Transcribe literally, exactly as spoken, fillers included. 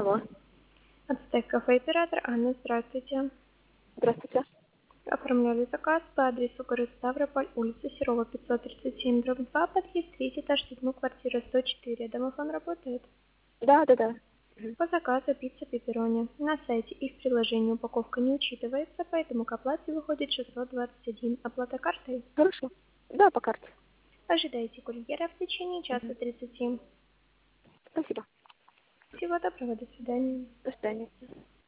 Алло, Ацтек кафе оператор Анна, здравствуйте. здравствуйте. Оформляли заказ по адресу город Ставрополь, улица Серова, пятьсот тридцать семь, дробь два, подъезд третий этаж, седьмой, квартира сто четыре. Домофон работает. Да, да, да. Мгм. По заказу пицца пепперони. На сайте и в приложении упаковка не учитывается, поэтому к оплате выходит шестьсот двадцать один. Оплата картой. Хорошо. Да, по карте. Ожидайте курьера в течение часа Мгм. тридцати. Спасибо. Всего доброго, до свидания. До свидания.